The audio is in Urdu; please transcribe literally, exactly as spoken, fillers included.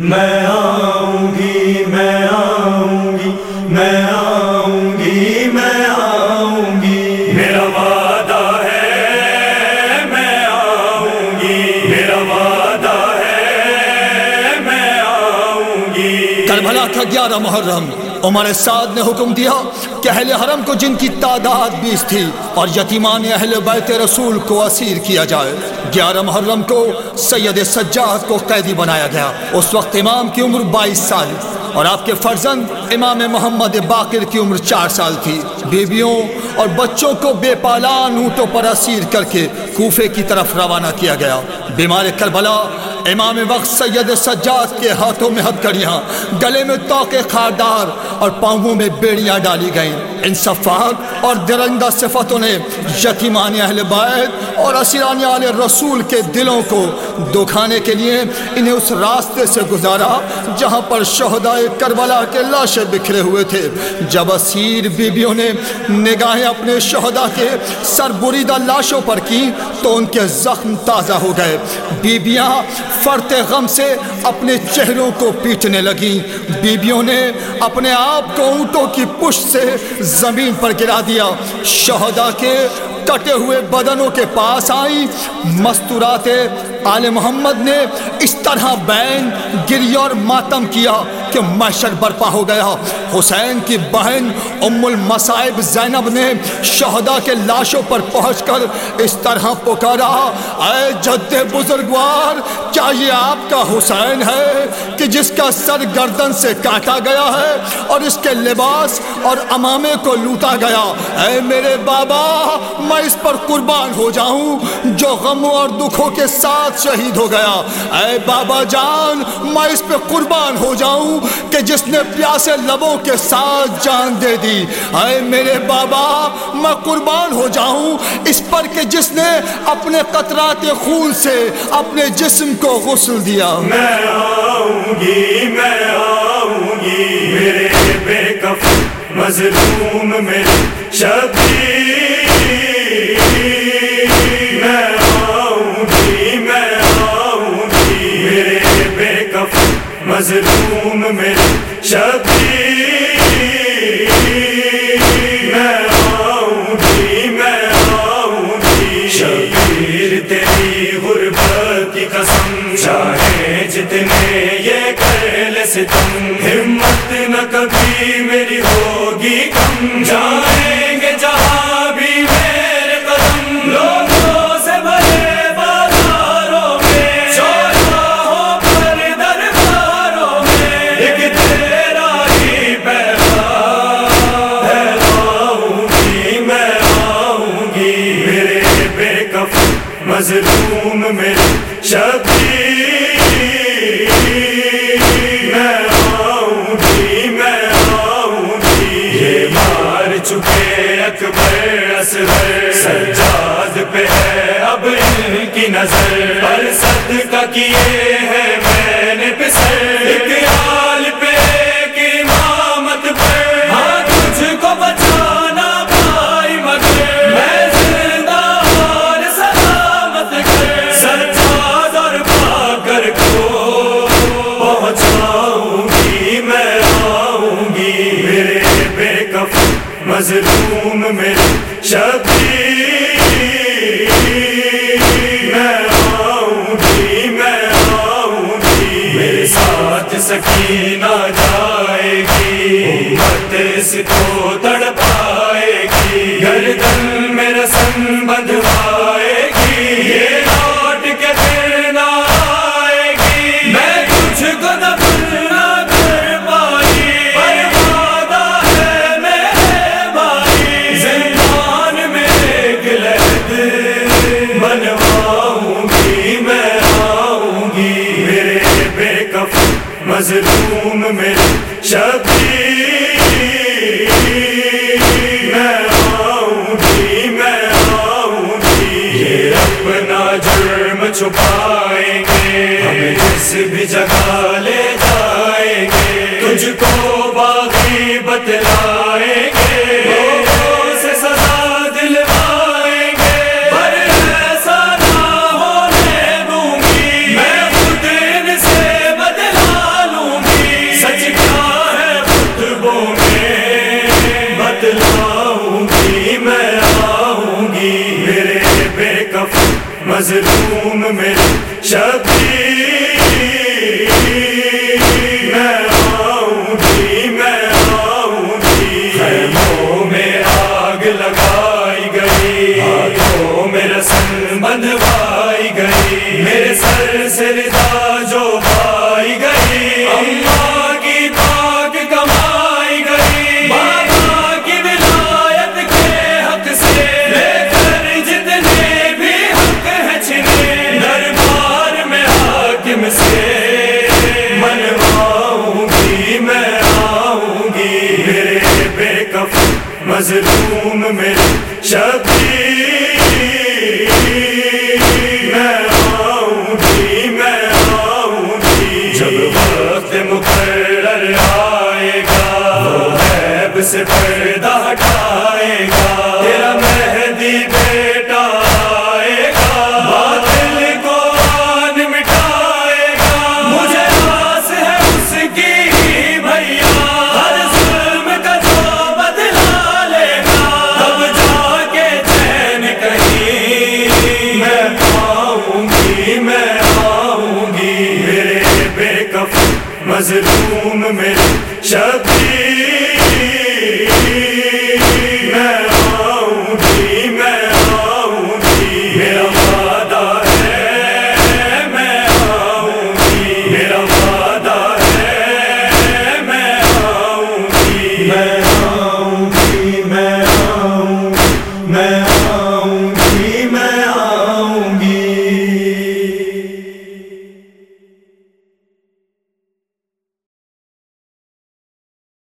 میں آؤں گی میں آؤں گی میں آؤں گی میں آؤں گی میرا وعدہ ہے میں آؤں گی میرا وعدہ ہے میں آؤں گی۔ کربلا کا گیارہ محرم عمر سعد نے حکم دیا کہ اہل حرم کو جن کی تعداد بیس تھی اور یتیمان اہل بیت رسول کو اسیر کیا جائے۔ گیارہ محرم کو سید سجاد کو قیدی بنایا گیا۔ اس وقت امام کی عمر بائیس سال اور آپ کے فرزند امام محمد باقر کی عمر چار سال تھی۔ بیویوں اور بچوں کو بے پالان اونٹوں پر اسیر کر کے کوفے کی طرف روانہ کیا گیا۔ بیمار کربلا امام وقت سید سجاد کے ہاتھوں میں ہتھکڑیاں، گلے میں توقے خاردار اور پاؤں میں بیڑیاں ڈالی گئیں۔ ان صفاق اور درندہ صفتوں نے یتیمان اہل بیت اور اسیران آل رسول کے دلوں کو دکھانے کے لیے انہیں اس راستے سے گزارا جہاں پر شہدائے کربلا کے لاشیں بکھرے ہوئے تھے۔ جب اسیر بیویوں نے نگاہیں اپنے شہداء کے سر بریدہ لاشوں پر کی تو ان کے زخم تازہ ہو گئے۔ بیویاں فرط غم سے اپنے چہروں کو پیٹنے لگیں۔ بیویوں نے اپنے آپ کو اونٹوں کی پشت سے زمین پر گرا دیا۔ شہداء کے کٹے ہوئے بدنوں کے پاس آئیں۔ مستورات آل محمد نے اس طرح بین گریہ اور ماتم کیا کہ محشر برپا ہو گیا۔ حسین کی بہن ام المصائب زینب نے شہداء کے لاشوں پر پہنچ کر اس طرح پکارا، اے جد بزرگوار، کیا یہ آپ کا حسین ہے کہ جس کا سر گردن سے کاٹا گیا ہے اور اس کے لباس اور عمامے کو لوٹا گیا؟ اے میرے بابا، میں اس پر قربان ہو جاؤں جو غموں اور دکھوں کے ساتھ شہید ہو گیا۔ اے بابا جان، میں اس پہ قربان ہو جاؤں کہ جس نے پیاسے لبوں کے ساتھ جان دے دی۔ اے میرے بابا، میں قربان ہو جاؤں اس پر کہ جس نے اپنے قطرات خون سے اپنے جسم کو غسل دیا۔ میں آؤں گی میں آؤں گی میرے بے کف مظلوم میرے شبیر، میں آؤں گی میں آؤں گی میرے بے کف مظلوم میرے شبیر، میں آؤں گی میں آؤں گی شبیر، تیری غربت کی قسم چاہے جتنے یہ کر لے ستم، ہمت نہ کبھی میری ہوگی کم، جائیں گے جہاں بھی میرے قدم، لوگوں سے بھرے بازاروں میں، چوراہوں پر درباروں میں، ایک تیرا ہی پیغام ہے، آؤں گی میں آؤں گی میرے بے کف مظلوم میرے شبیر، میں آؤں گی میں آؤں گی۔ یہ مار چکے اکبر اصغر، سجاد پہ ہے اب ان کی نظر، پر صدقہ کیے ہے میں نے پسر، ایک آل پہ ایک امامت پر، ہاں تجھ کو بچانا پائی مگر میں زندہ اور سلامت کر، سجاد اور باقر کو پہنچاؤں گی میں آؤں گی میرے بے کف مظلوم میرے شبیر، میں آؤں گی میں آؤں گی میرے ساتھ سکینہ جائے گی، امت اس کو تڑپائے گی، گردن میں رسن بندھوائے گی، یہ لوٹ کے پھر نہ آئے گی، میں تجھ کو دفن نہ کر پائی، پر وعدہ ہے میرے بھائی، زندان میں ایک لحد بنواؤں گی میں آؤں گی میرے بے کف مظلوم میرے شبیر، میں آؤں گی میں آؤں گی۔ یہ اپنا جرم چھپائیں گے، ہمیں جس بھی جگہ لے جائیں گے، تجھ کو باقی بتلائیں گے، لوگوں سے سزا دلوائیں گے، پر ایسا نہ ہونے دوں گی، میں خود ان سے بدلا مظلوم میرے شبیر میں آؤں گی میں آؤں گی خیموں میں آگ لگائی گئی ہاتھوں میں رسن بندھوائی گئی میرے سر سے رضا جو پائی گئی اللہ کی پاک کمائی گئی بابا کی ولایت کے حق سے لے کر جتنے بھی حق ہے چھنے دربار میں حاکم سے منواؤں گی میں آؤں گی میرے بے کف مظلوم میرے شبیر میں آؤں گی میں آؤں گی جب وقت مقرر آئے گا وہ غیب سے پردہ ہٹائے گا تیرا مہدی بیٹا آئے گا باطل کو آن مٹائے گا مجھے آس ہے اس کی بھیا ہر ظلم کا جو بدلا لے گا تب جا کے چین کہیں میں آؤں گی میں آؤں گی میرے بے کف مظلوم میرے شبیر